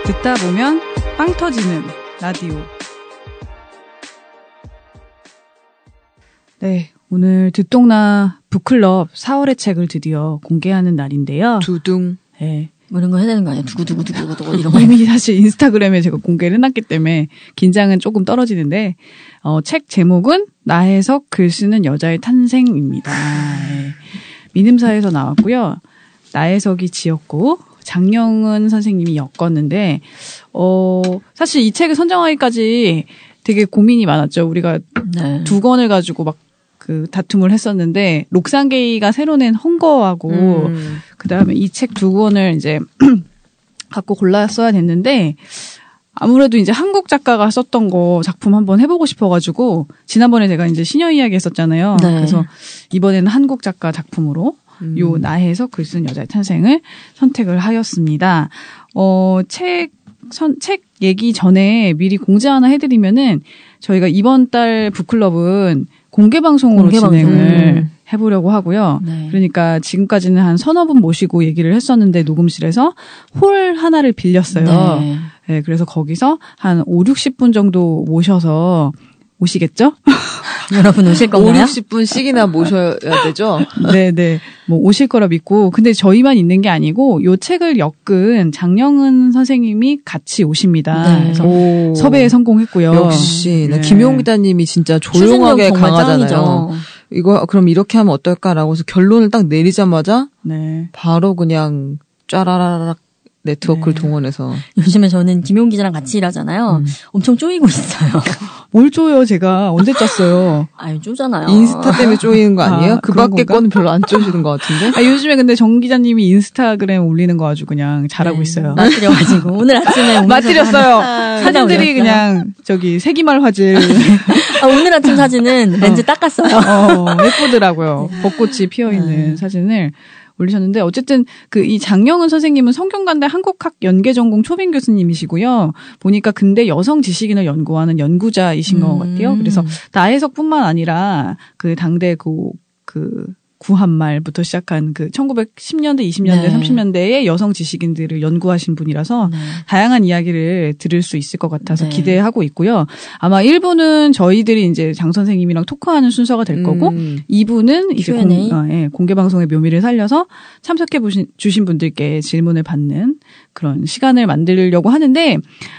듣다 보면 빵 터지는 라디오. 네, 오늘 듣동나 북클럽 4월의 책을 드디어 공개하는 날인데요. 두둥. 네. 뭐 이런 거 해야 되는 거 아니야? 두구두구두구두구 이런 거. 이미 사실 인스타그램에 제가 공개를 해놨기 때문에 긴장은 조금 떨어지는데 책 제목은 나혜석 글 쓰는 여자의 탄생입니다. 네. 민음사에서 나왔고요. 나혜석이 지었고 장영은 선생님이 엮었는데 사실 이 책을 선정하기까지 되게 고민이 많았죠. 우리가 네. 두 권을 가지고 막 그 다툼을 했었는데 록산게이가 새로 낸 헝거하고 그다음에 이 책 두 권을 이제 갖고 골랐어야 됐는데 아무래도 이제 한국 작가가 썼던 거 작품 한번 해보고 싶어가지고 지난번에 제가 이제 시녀 이야기 했었잖아요. 네. 그래서 이번에는 한국 작가 작품으로 요 나혜석 글 쓴 여자의 탄생을 선택을 하였습니다. 책 얘기 전에 미리 공지 하나 해드리면은 저희가 이번 달 북클럽은 공개방송으로 진행을 해보려고 하고요. 네. 그러니까 지금까지는 한 서너 분 모시고 얘기를 했었는데 녹음실에서 홀 하나를 빌렸어요. 네. 네, 그래서 거기서 한 5, 60분 정도 모셔서 오시겠죠? 여러분 오실 건가요? 5, 60분씩이나 모셔야 되죠? 네네. 뭐 오실 거라 믿고. 근데 저희만 있는 게 아니고 요 책을 엮은 장영은 선생님이 같이 오십니다. 네. 그래서 오. 섭외에 성공했고요. 역시 네. 김용 기자님이 진짜 조용하게 정말 강하잖아요. 짱이죠. 이거 그럼 이렇게 하면 어떨까라고 해서 결론을 딱 내리자마자 네. 바로 그냥 쫘라라락 네트워크를 네. 동원해서 요즘에 저는 김용 기자랑 같이 일하잖아요. 엄청 쪼이고 있어요. 뭘 줘요, 제가. 언제 짰어요? 아유, 쪼잖아요. 인스타 때문에 쪼이는 거 아니에요? 아, 그 그런 밖에 건가? 거는 별로 안 쪼시는 것 같은데? 요즘에 근데 정 기자님이 인스타그램 올리는 거 아주 그냥 잘하고 네. 있어요. 맞들여가지고 오늘 아침에 오면서 맞들였어요. 사진들이 올렸어요. 그냥 새기말 화질. 오늘 아침 사진은 렌즈 닦았어요. 예쁘더라고요. 벚꽃이 피어있는 네. 사진을 올리셨는데 어쨌든 이 장영은 선생님은 성균관대 한국학 연계전공 초빙 교수님이시고요. 보니까 근대 여성 지식인을 연구하는 연구자이신 것 같아요. 그래서 나혜석뿐만 아니라 그 당대 그 구한말부터 시작한 그 1910년대, 20년대, 네. 30년대의 여성 지식인들을 연구하신 분이라서 네. 다양한 이야기를 들을 수 있을 것 같아서 네. 기대하고 있고요. 아마 1부는 저희들이 이제 장 선생님이랑 토크하는 순서가 될 거고 2부는 이제 Q&A. 공개 방송의 묘미를 살려서 참석해 주신 분들께 질문을 받는 그런 시간을 만들려고 하는데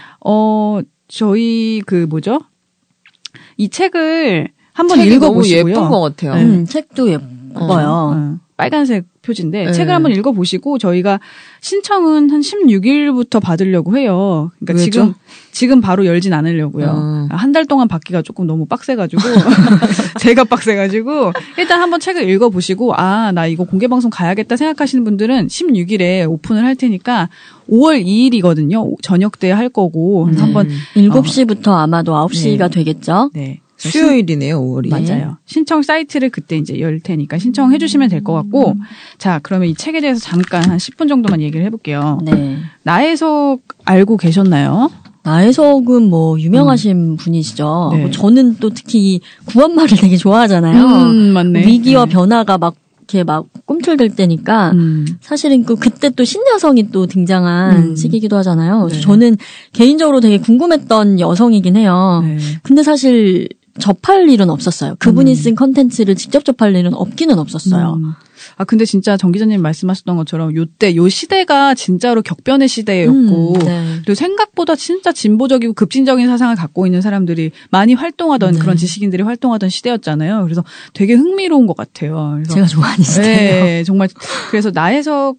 저희 이 책을 한번 책이 읽어보시고요. 너무 예쁜 것 같아요. 책도 예뻐요. 빨간색 표지인데 네. 책을 한번 읽어보시고 저희가 신청은 한 16일부터 받으려고 해요. 그러니까 왜죠? 지금 바로 열진 않으려고요. 한 달 동안 받기가 조금 너무 빡세가지고 제가 빡세가지고 일단 한번 책을 읽어보시고 나 이거 공개방송 가야겠다 생각하시는 분들은 16일에 오픈을 할 테니까 5월 2일이거든요. 저녁 때 할 거고 한번 7시부터 아마도 9시가 네. 되겠죠? 네. 수요일이네요, 5월이. 맞아요. 신청 사이트를 그때 이제 열 테니까 신청해 주시면 될 것 같고 자, 그러면 이 책에 대해서 잠깐 한 10분 정도만 얘기를 해볼게요. 네. 나혜석 알고 계셨나요? 나혜석은 뭐 유명하신 분이시죠. 네. 뭐 저는 또 특히 구한말을 되게 좋아하잖아요. 맞네. 위기와 네. 변화가 막 이렇게 막 꿈틀댈 때니까 사실은 그때 또 신여성이 또 등장한 시기이기도 하잖아요. 그래서 네. 저는 개인적으로 되게 궁금했던 여성이긴 해요. 네. 근데 사실 접할 일은 없었어요. 그분이 쓴 컨텐츠를 직접 접할 일은 없기는 없었어요. 근데 진짜 정 기자님 말씀하셨던 것처럼 요 시대가 진짜로 격변의 시대였고 네. 그리고 생각보다 진짜 진보적이고 급진적인 사상을 갖고 있는 사람들이 많이 활동하던 네. 그런 지식인들이 활동하던 시대였잖아요. 그래서 되게 흥미로운 것 같아요. 그래서 제가 좋아하는 시대예요. 네, 정말 그래서 나혜석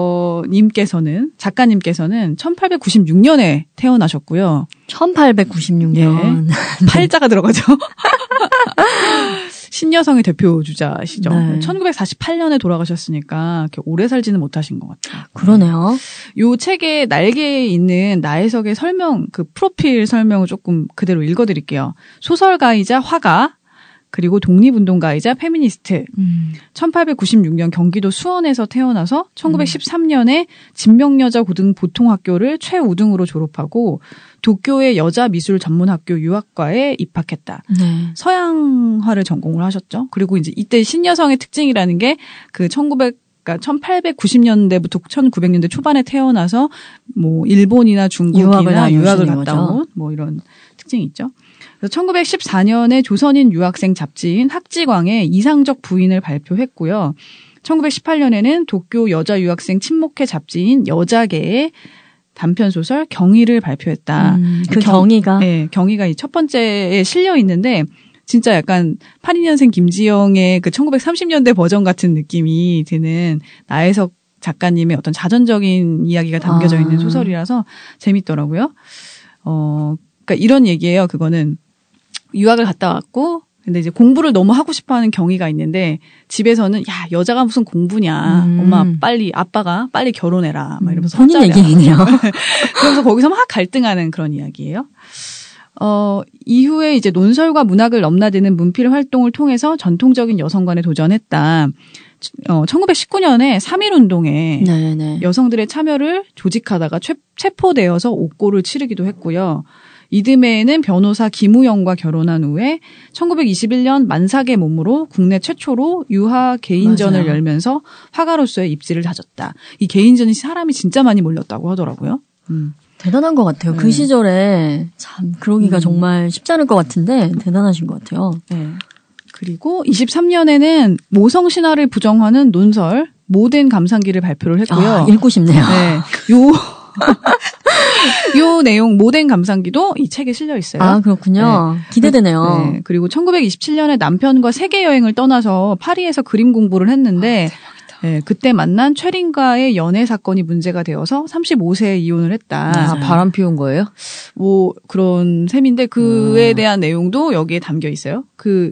작가님께서는 1896년에 태어나셨고요. 1896년. 팔자가 들어가죠. 신여성의 대표 주자시죠. 네. 1948년에 돌아가셨으니까 이렇게 오래 살지는 못하신 것 같아요. 그러네요. 요 책의 날개에 있는 나혜석의 설명, 프로필 설명을 조금 그대로 읽어드릴게요. 소설가이자 화가, 그리고 독립운동가이자 페미니스트. 1896년 경기도 수원에서 태어나서 1913년에 진명여자 고등보통학교를 최우등으로 졸업하고 도쿄의 여자미술 전문학교 유학과에 입학했다. 네. 서양화를 전공을 하셨죠. 그리고 이제 이때 신여성의 특징이라는 게 그러니까 1890년대부터 1900년대 초반에 태어나서 뭐 일본이나 중국이나 유학을 갔다 온 뭐 이런 특징이 있죠. 그래서 1914년에 조선인 유학생 잡지인 학지광에 이상적 부인을 발표했고요. 1918년에는 도쿄 여자 유학생 친목회 잡지인 여자계의 단편소설 경희를 발표했다. 그 경희가? 네, 경희가 이 첫 번째에 실려 있는데 진짜 약간 82년생 김지영의 그 1930년대 버전 같은 느낌이 드는 나혜석 작가님의 어떤 자전적인 이야기가 담겨져 있는 소설이라서 재밌더라고요. 그러니까 이런 얘기예요. 그거는 유학을 갔다 왔고 근데 이제 공부를 너무 하고 싶어하는 경희가 있는데 집에서는 야 여자가 무슨 공부냐 엄마 아빠가 빨리 결혼해라 막 이러면서 본인 얘기네요. 그러면서 거기서 막 갈등하는 그런 이야기예요. 이후에 이제 논설과 문학을 넘나드는 문필 활동을 통해서 전통적인 여성관에 도전했다. 1919년에 3.1운동에 네네. 여성들의 참여를 조직하다가 체포되어서 옥고를 치르기도 했고요. 이듬해에는 변호사 김우영과 결혼한 후에 1921년 만삭의 몸으로 국내 최초로 유화 개인전을 맞아요. 열면서 화가로서의 입지를 다졌다. 이 개인전이 사람이 진짜 많이 몰렸다고 하더라고요. 대단한 것 같아요. 네. 그 시절에 참 그러기가 정말 쉽지 않을 것 같은데 대단하신 것 같아요. 네. 그리고 23년에는 모성 신화를 부정하는 논설 모덴 감상기를 발표를 했고요. 읽고 싶네요. 네. 요 내용 모덴 감상기도 이 책에 실려 있어요. 아 그렇군요. 네. 기대되네요. 네. 그리고 1927년에 남편과 세계 여행을 떠나서 파리에서 그림 공부를 했는데 네, 그때 만난 최린과의 연애 사건이 문제가 되어서 35세에 이혼을 했다. 아, 바람 피운 거예요? 뭐 그런 셈인데 그에 대한 내용도 여기에 담겨 있어요. 그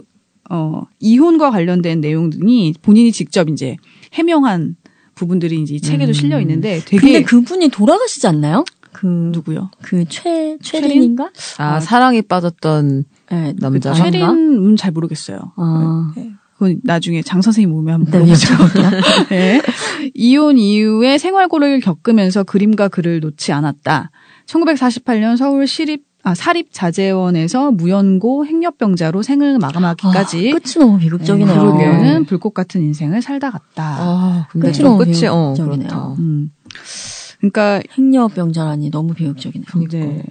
이혼과 관련된 내용 등이 본인이 직접 이제 해명한 부분들이 이제 이 책에도 실려 있는데 되게 근데 그분이 돌아가시지 않나요? 누구요? 그 최린인가? 사랑에 빠졌던 네, 남자. 최린은 잘 모르겠어요. 네. 그건 나중에 장 선생님 오면 한번 물어보죠. 네. 이혼 이후에 생활고를 겪으면서 그림과 글을 놓지 않았다. 1948년 서울 사립자재원에서 무연고 행렬병자로 생을 마감하기까지 끝이 너무 비극적이네요. 그러기에는 불꽃 같은 인생을 살다 갔다. 근데 끝이 너무 비극적이네요. 그러니까 행렬병자라니 너무 비극적이네요. 네.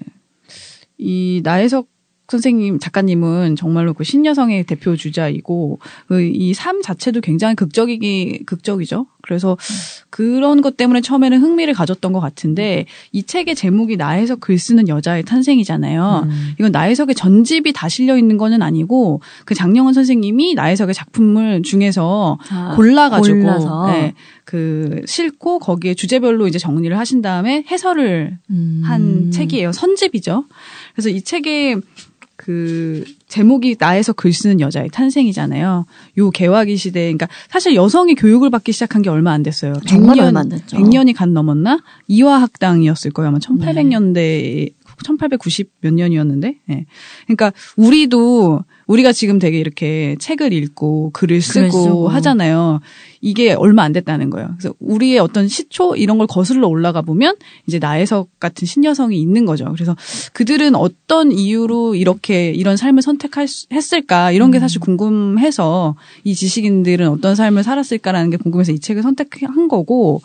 이 나혜석 선생님, 작가님은 정말로 그 신여성의 대표 주자이고, 이 삶 자체도 굉장히 극적이죠. 그래서 그런 것 때문에 처음에는 흥미를 가졌던 것 같은데, 이 책의 제목이 나혜석 글 쓰는 여자의 탄생이잖아요. 이건 나혜석의 전집이 다 실려 있는 거는 아니고, 그 장영원 선생님이 나혜석의 작품을 중에서 골라가지고, 네, 싣고 거기에 주제별로 이제 정리를 하신 다음에 해설을 한 책이에요. 선집이죠. 그래서 이 책에 그 제목이 나혜석 글 쓰는 여자의 탄생이잖아요. 요 개화기 시대, 그러니까 사실 여성이 교육을 받기 시작한 게 얼마 안 됐어요. 정말 얼마 안 됐죠. 100년이 간 넘었나? 이화학당이었을 거예요. 아마 1800년대, 1890 몇 년이었는데. 네. 그러니까 우리가 지금 되게 이렇게 책을 읽고 글을 쓰고 하잖아요. 이게 얼마 안 됐다는 거예요. 그래서 우리의 어떤 시초 이런 걸 거슬러 올라가 보면 이제 나혜석 같은 신여성이 있는 거죠. 그래서 그들은 어떤 이유로 이런 삶을 선택했을까 이런 게 사실 궁금해서 이 지식인들은 어떤 삶을 살았을까라는 게 궁금해서 이 책을 선택한 거고,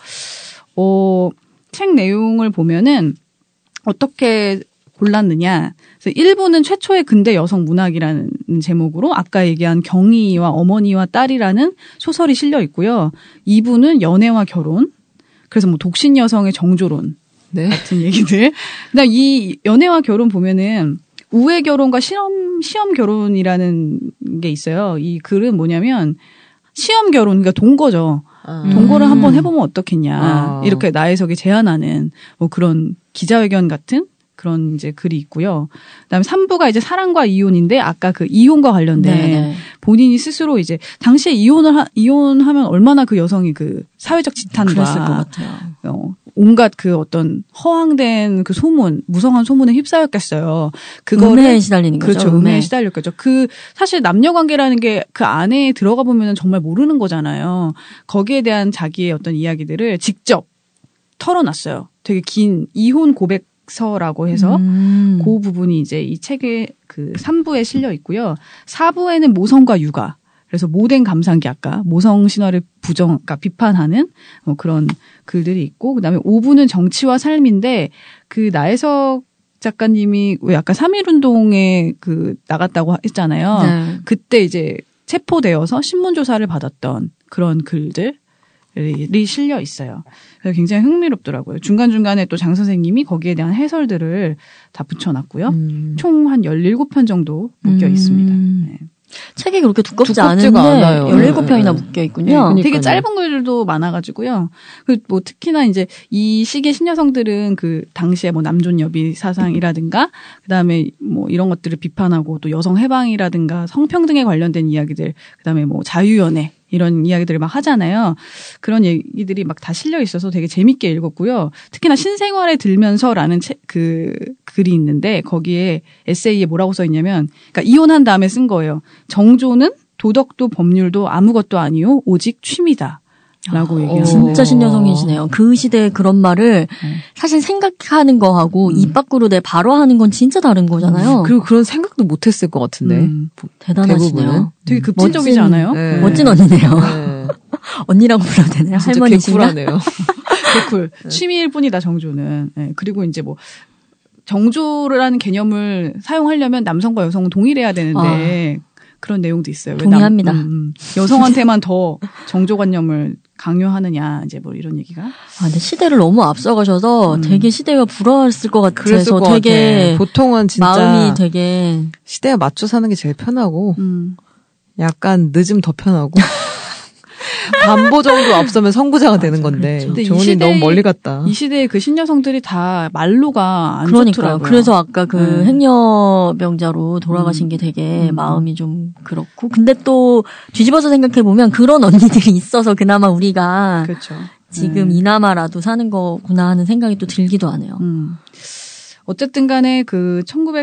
책 내용을 보면은 어떻게 골랐느냐. 그래서 1부는 최초의 근대 여성 문학이라는 제목으로 아까 얘기한 경희와 어머니와 딸이라는 소설이 실려 있고요. 2부는 연애와 결혼. 그래서 뭐 독신 여성의 정조론 같은 얘기들. 그다음 이 연애와 결혼 보면은 우애 결혼과 시험 결혼이라는 게 있어요. 이 글은 뭐냐면 시험 결혼, 그러니까 동거죠. 동거를 한번 해보면 어떻겠냐. 이렇게 나혜석이 제안하는 뭐 그런 기자회견 같은 그런 이제 글이 있고요. 그다음에 3부가 이제 사랑과 이혼인데 아까 그 이혼과 관련된 본인이 스스로 이제 당시에 이혼하면 얼마나 그 여성이 그 사회적 지탄과 그랬을 것 같아요. 온갖 그 어떤 허황된 그 소문, 무성한 소문에 휩싸였겠어요. 그거를 음해에 시달리는 거죠. 그렇죠. 음해에 시달렸겠죠. 사실 남녀 관계라는 게 그 안에 들어가 보면은 정말 모르는 거잖아요. 거기에 대한 자기의 어떤 이야기들을 직접 털어놨어요. 되게 긴 이혼 고백서라고 해서 그 부분이 이제 이 책의 그 3부에 실려 있고요. 4부에는 모성과 육아. 그래서 모덴 감상기 아까 모성 신화를 그러니까 비판하는 그런 글들이 있고 그다음에 5부는 정치와 삶인데 그 나혜석 작가님이 왜 아까 3.1운동에 나갔다고 했잖아요. 네. 그때 이제 체포되어서 신문조사를 받았던 그런 글들이 실려 있어요. 그래서 굉장히 흥미롭더라고요. 중간중간에 또 장 선생님이 거기에 대한 해설들을 다 붙여놨고요. 총 한 17편 정도 묶여 있습니다. 네. 책이 그렇게 두껍지 않은데 않아요. 17편이나 묶여 있군요. 네, 되게 짧은 글들도 많아가지고요. 뭐 특히나 이제 이 시기의 신여성들은 그 당시에 뭐 남존 여비 사상이라든가 그다음에 뭐 이런 것들을 비판하고 또 여성 해방이라든가 성평등에 관련된 이야기들 그다음에 뭐 자유연애 이런 이야기들을 막 하잖아요. 그런 얘기들이 막 다 실려 있어서 되게 재밌게 읽었고요. 특히나 신생활에 들면서라는 글이 있는데 거기에 에세이에 뭐라고 써 있냐면 그러니까 이혼한 다음에 쓴 거예요. 정조는 도덕도 법률도 아무것도 아니요. 오직 취미다. 라고 얘기하는 진짜 신여성이시네요. 그 시대에 그런 말을 사실 생각하는 거하고 입 밖으로 바로 하는 건 진짜 다른 거잖아요. 그리고 그런 생각도 못했을 것 같은데. 대단하시네요. 대부분은. 되게 급진적이지 않아요? 네. 멋진 언니네요. 네. 언니라고 불러도 되나요? 할머니신가? 개쿨하네요. 개쿨. 취미일 뿐이다 정조는. 네. 그리고 이제 뭐 정조라는 개념을 사용하려면 남성과 여성은 동일해야 되는데 그런 내용도 있어요. 동의합니다. 여성한테만 더 정조관념을 강요하느냐 이제 뭐 이런 얘기가. 근데 시대를 너무 앞서가셔서 되게 시대가 불화했을 것 같아서 되게 같아. 보통은 진짜 마음이 되게 시대에 맞춰 사는 게 제일 편하고 약간 늦으면 더 편하고 반보 정도 앞서면 선구자가 되는 건데 그렇죠. 정은이 너무 멀리 갔다. 이 시대의 그 신여성들이 다 말로가 안 그러니까요. 좋더라고요. 그래서 아까 행여병자로 돌아가신 게 되게 마음이 좀 그렇고 근데 또 뒤집어서 생각해 보면 그런 언니들이 있어서 그나마 우리가 그렇죠. 지금 이나마라도 사는 거구나 하는 생각이 또 들기도 하네요. 어쨌든 간에 그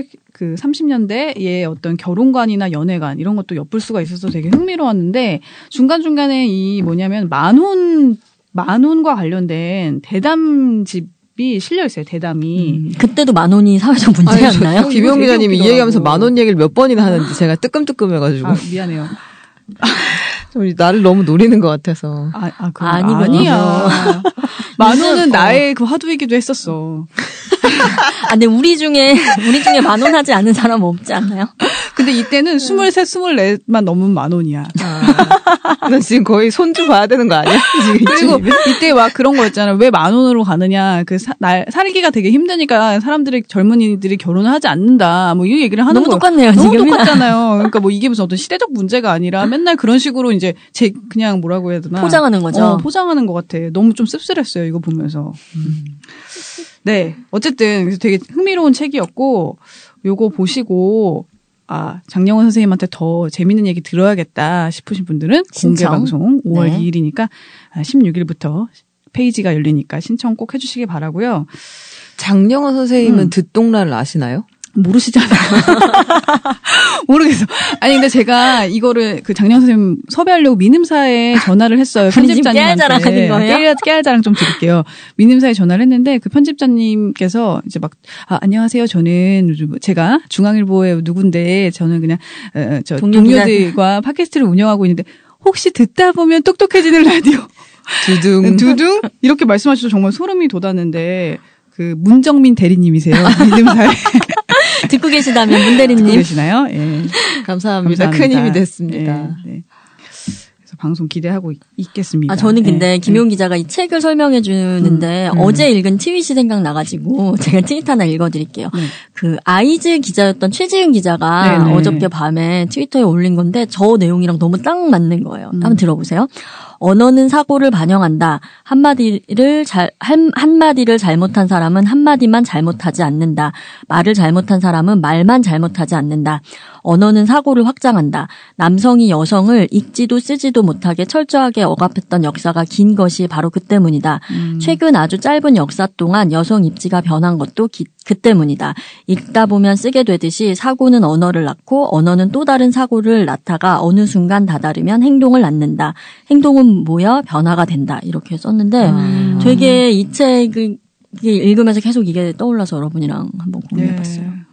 1930년대의 어떤 결혼관이나 연애관 이런 것도 엿볼 수가 있어서 되게 흥미로웠는데 중간중간에 뭐냐면 만혼과 관련된 대담집이 실려 있어요. 대담이. 그때도 만혼이 사회적 문제였나요? 김용 기자님이 이 얘기하면서 만혼 얘기를 몇 번이나 하는지 제가 뜨끔뜨끔해가지고. 미안해요. 나를 너무 노리는 것 같아서. 아니야. 만혼은 나의 그 화두이기도 했었어. 근데 우리 중에 만혼하지 않은 사람 없지 않나요? 근데 이때는 23, 24만 넘으면 만혼이야. 너 지금 거의 손주 봐야 되는 거 아니야? 그리고 이때 막 그런 거였잖아. 왜 만혼으로 가느냐. 살기가 되게 힘드니까 젊은이들이 결혼을 하지 않는다. 뭐 이 얘기를 하는 거예요. 너무 똑같네요. 너무 지금. 똑같잖아요. 그러니까 뭐 이게 무슨 어떤 시대적 문제가 아니라 맨날 그런 식으로 이제 그냥 뭐라고 해야 되나. 포장하는 거죠. 포장하는 것 같아. 너무 좀 씁쓸했어요. 이거 보면서. 네. 어쨌든 그래서 되게 흥미로운 책이었고 요거 보시고 장영원 선생님한테 더 재밌는 얘기 들어야겠다 싶으신 분들은 공개 방송 5월 2일이니까 16일부터 페이지가 열리니까 신청 꼭 해주시기 바라고요. 장영원 선생님은 듣동라를 아시나요? 모르시잖아요. 모르겠어. 아니 근데 제가 이거를 그 장영 선생님 섭외하려고 민음사에 전화를 했어요. 편집자님한테. 깨알 자랑 좀 드릴게요. 민음사에 전화를 했는데 그 편집자님께서 이제 막 안녕하세요. 저는 제가 중앙일보의 누군데 저는 그냥 저 동료들과 팟캐스트를 운영하고 있는데 혹시 듣다 보면 똑똑해지는 라디오 두둥 이렇게 말씀하셔서 정말 소름이 돋았는데 그 문정민 대리님이세요. 민음사에. 듣고 계시다면 문대리님. 듣고 계시나요? 예. 감사합니다. 큰 힘이 됐습니다. 예, 네. 그래서 방송 기대하고 있겠습니다. 저는 근데 김용 기자가 이 책을 설명해 주는데 어제 읽은 트윗이 생각나가지고 제가 트윗 하나 읽어드릴게요. 그 아이즈 기자였던 최지은 기자가 어저께 밤에 트위터에 올린 건데 저 내용이랑 너무 딱 맞는 거예요. 한번 들어보세요. 언어는 사고를 반영한다. 한마디를 잘못한 사람은 한마디만 잘못하지 않는다. 말을 잘못한 사람은 말만 잘못하지 않는다. 언어는 사고를 확장한다. 남성이 여성을 읽지도 쓰지도 못하게 철저하게 억압했던 역사가 긴 것이 바로 그 때문이다. 최근 아주 짧은 역사 동안 여성 입지가 변한 것도 그 때문이다. 읽다 보면 쓰게 되듯이 사고는 언어를 낳고 언어는 또 다른 사고를 낳다가 어느 순간 다다르면 행동을 낳는다. 행동은 모여 변화가 된다. 이렇게 썼는데 되게 이 책을 읽으면서 계속 이게 떠올라서 여러분이랑 한번 공유해봤어요.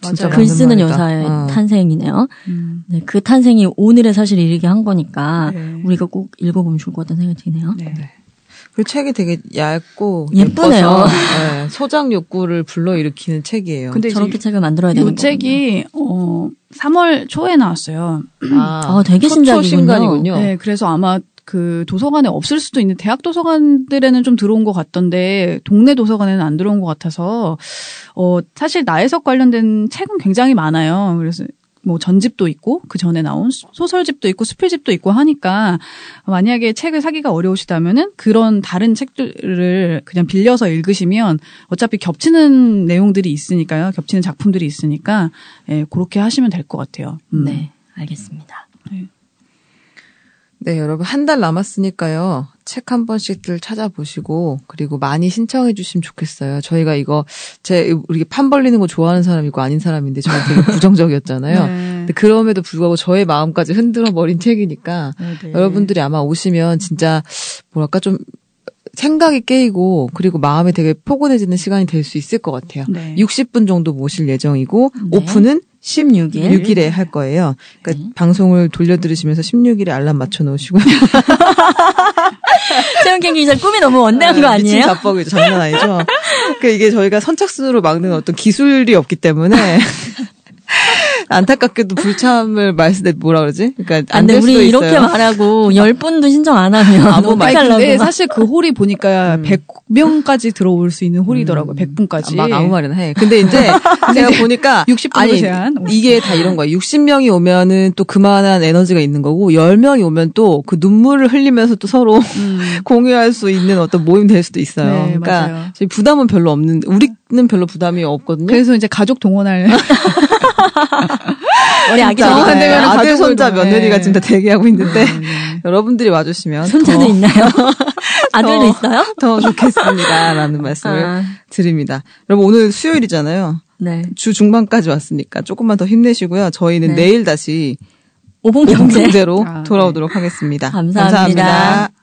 진짜 글 쓰는 여자의 탄생이네요. 네, 그 탄생이 오늘의 사실을 이르게 한 거니까 네. 우리가 꼭 읽어보면 좋을 것 같다는 생각이 드네요. 네. 네. 그 책이 되게 얇고 예쁘네요. 네, 소장 욕구를 불러일으키는 책이에요. 근데 저렇게 책을 만들어야 되는 거군요. 이 책이 3월 초에 나왔어요. 되게 신작이군요. 네, 그래서 아마 그 도서관에 없을 수도 있는 대학 도서관들에는 좀 들어온 것 같던데 동네 도서관에는 안 들어온 것 같아서 사실 나혜석 관련된 책은 굉장히 많아요. 그래서 뭐 전집도 있고 그 전에 나온 소설집도 있고 수필집도 있고 하니까 만약에 책을 사기가 어려우시다면은 그런 다른 책들을 그냥 빌려서 읽으시면 어차피 겹치는 내용들이 있으니까요. 겹치는 작품들이 있으니까 그렇게 하시면 될 것 같아요. 네, 알겠습니다. 네, 여러분 한 달 남았으니까요. 책 한 번씩들 찾아보시고 그리고 많이 신청해 주시면 좋겠어요. 저희가 이거 우리 판 벌리는 거 좋아하는 사람이고 아닌 사람인데 저는 되게 부정적이었잖아요. 네. 근데 그럼에도 불구하고 저의 마음까지 흔들어 버린 책이니까 네. 여러분들이 아마 오시면 진짜 뭐랄까 좀 생각이 깨이고 그리고 마음이 되게 포근해지는 시간이 될 수 있을 것 같아요. 네. 60분 정도 모실 예정이고 네. 오픈은 16일에 할 거예요. 그러니까 방송을 돌려 들으시면서 16일에 알람 맞춰 놓으시고요. 최은경 기자 꿈이 너무 원대한 거 아니에요? 미친 자뻑이죠. 장난 아니죠. 그러니까 이게 저희가 선착순으로 막는 어떤 기술이 없기 때문에 안타깝게도 불참을 뭐라 그러지? 그러니까 안 될 수도 우리 있어요. 이렇게 말하고 10분도 신청 안 하면 아무 말. 근데 사실 그 홀이 보니까 100명까지 들어올 수 있는 홀이더라고요. 100분까지. 막 아무 말이나 해. 근데 이제 제가 보니까 60분 제한. 이게 다 이런 거예요. 60명이 오면은 또 그만한 에너지가 있는 거고 10명이 오면 또 그 눈물을 흘리면서 또 서로 공유할 수 있는 어떤 모임 될 수도 있어요. 네, 그러니까 맞아요. 부담은 별로 없는데 우리는 별로 부담이 없거든요. 그래서 이제 가족 동원할 우리 아기 아들, 손자, 며느리가 지금 다 대기하고 있는데 여러분들이 와주시면 손자도 있나요? 아들도 있어요? 더 좋겠습니다라는 말씀을 드립니다. 여러분 오늘 수요일이잖아요. 네. 주 중반까지 왔으니까 조금만 더 힘내시고요. 저희는 내일 다시 오봉경제로 돌아오도록 하겠습니다. 감사합니다.